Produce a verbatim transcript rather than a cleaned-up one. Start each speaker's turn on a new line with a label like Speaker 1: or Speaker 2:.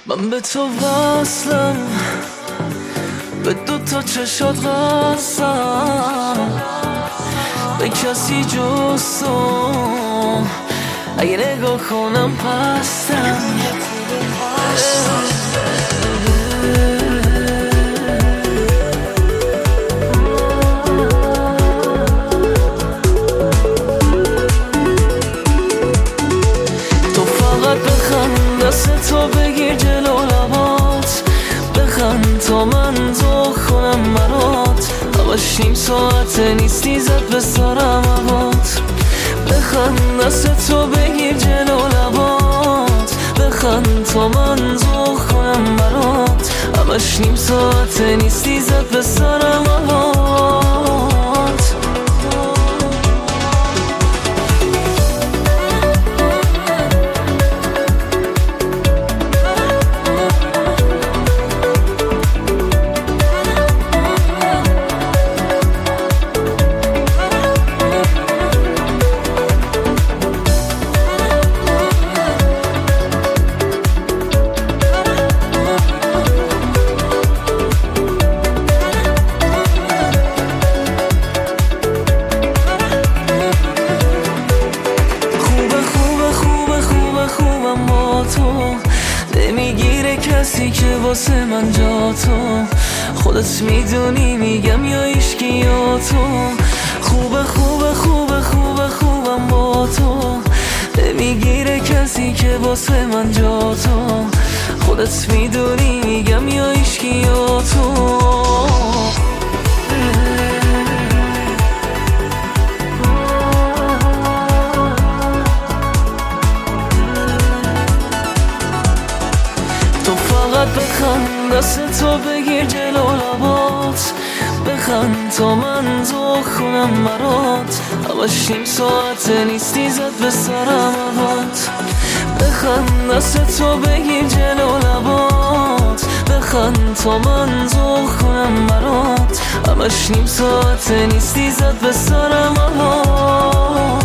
Speaker 1: من به تو وصلم، به دو تا چشات قسم، به کسی جز تو اگه نگاه کنم پستم. تو فقط بخند، دست تو بگیر جلو لبات، بخند تا من ذوق کنم برات. همش نیم ساعته نیستی زد به سرم هوات. بخند، دست تو بگیر جلو لبات، بخند تا من ذوق کنم برات. همش نیم ساعته نیستی زد به سرم هوات. نمیگیره کسی که واسه من جا تو، خودت میدونی میگم یا ایشکی یا تو. خوبه خوبه خوبه خوبه خوبم با تو، نمیگیره کسی که واسه من جا تو، خودت میدونی میگم یا ایشکی یا تو. بخند، دست تو بگیر جلو لبات، بخند تا من ذوق کنم برات. همش نیم ساعته نیستی زد به سرم هوات. بخند، دست تو بگیر جلو لبات، بخند تا من ذوق کنم برات. همش نیم ساعته نیستی زد به سرم هوات.